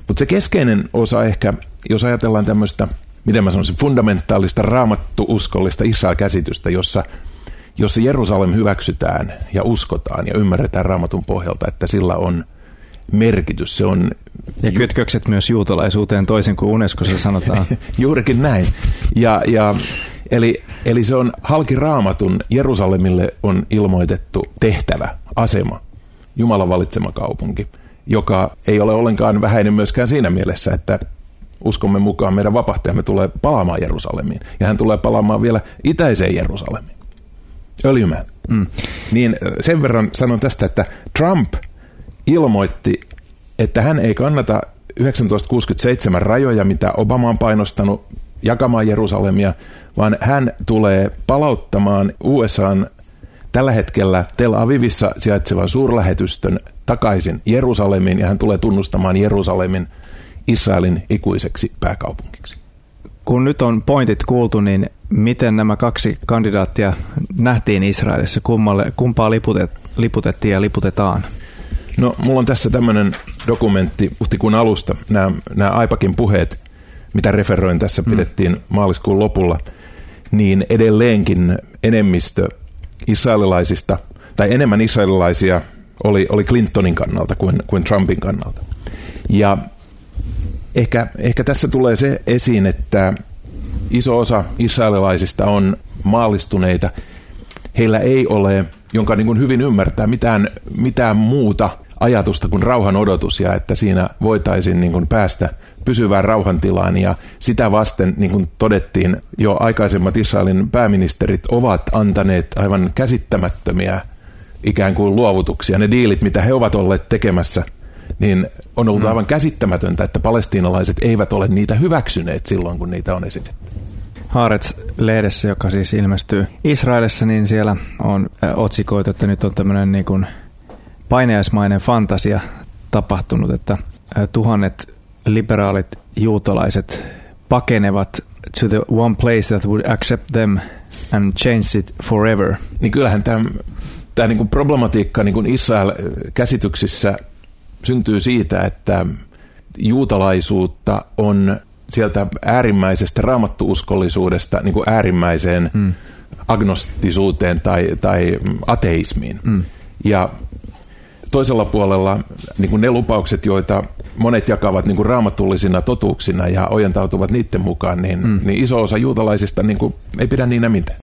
Mutta se keskeinen osa ehkä, jos ajatellaan tämmöistä, miten mä sanoisin, fundamentaalista raamattu-uskollista Israel-käsitystä, jossa Jerusalem hyväksytään ja uskotaan ja ymmärretään Raamatun pohjalta, että sillä on merkitys. Se on ja kytkökset myös juutalaisuuteen toisin kuin Unescossa sanotaan. Juurikin näin. Eli se on halki Raamatun Jerusalemille on ilmoitettu tehtävä, asema, Jumalan valitsema kaupunki, joka ei ole ollenkaan vähäinen myöskään siinä mielessä, että uskomme mukaan meidän vapahtajamme tulee palaamaan Jerusalemiin. Ja hän tulee palaamaan vielä itäiseen Jerusalemiin, Öljymään. Niin sen verran sanon tästä, että Trump ilmoitti, että hän ei kannata 1967 rajoja, mitä Obama on painostanut jakamaan Jerusalemia, vaan hän tulee palauttamaan USA:n tällä hetkellä Tel Avivissa sijaitsevan suurlähetystön takaisin Jerusalemiin, ja hän tulee tunnustamaan Jerusalemin Israelin ikuiseksi pääkaupungiksi. Kun nyt on pointit kuultu, niin miten nämä kaksi kandidaattia nähtiin Israelissa? Kumpaa liputettiin ja liputetaan? No, mulla on tässä tämmöinen dokumentti huhtikuun alusta, nämä Aipakin puheet, mitä referoin tässä, pidettiin maaliskuun lopulla, niin edelleenkin enemmistö israelilaisista, tai enemmän israelilaisia oli Clintonin kannalta kuin Trumpin kannalta. Ja ehkä tässä tulee se esiin, että iso osa israelilaisista on maallistuneita. Heillä ei ole, jonka niin kuin hyvin ymmärtää, mitään muuta ajatusta kuin rauhan odotus, ja että siinä voitaisiin niin kuin päästä pysyvään rauhantilaan, ja sitä vasten, niin kuin todettiin, jo aikaisemmat Israelin pääministerit ovat antaneet aivan käsittämättömiä ikään kuin luovutuksia. Ne diilit, mitä he ovat olleet tekemässä, niin on ollut aivan käsittämätöntä, että palestiinalaiset eivät ole niitä hyväksyneet silloin, kun niitä on esitetty. Haaretz-lehdessä, joka siis ilmestyy Israelissa, niin siellä on otsikoitu, että nyt on tämmöinen niin kuin painajaismainen fantasia tapahtunut, että tuhannet liberaalit juutalaiset pakenevat to the one place that would accept them and change it forever. Niin kyllähän tämä niin kuin problematiikka niin kuin Israel-käsityksissä syntyy siitä, että juutalaisuutta on sieltä äärimmäisestä raamattuuskollisuudesta niin kuin äärimmäiseen agnostisuuteen tai ateismiin. Ja toisella puolella niin kuin ne lupaukset, joita monet jakavat niin kuin raamatullisina totuuksina ja ojentautuvat niiden mukaan, niin iso osa juutalaisista niin kuin ei pidä niinä mitään.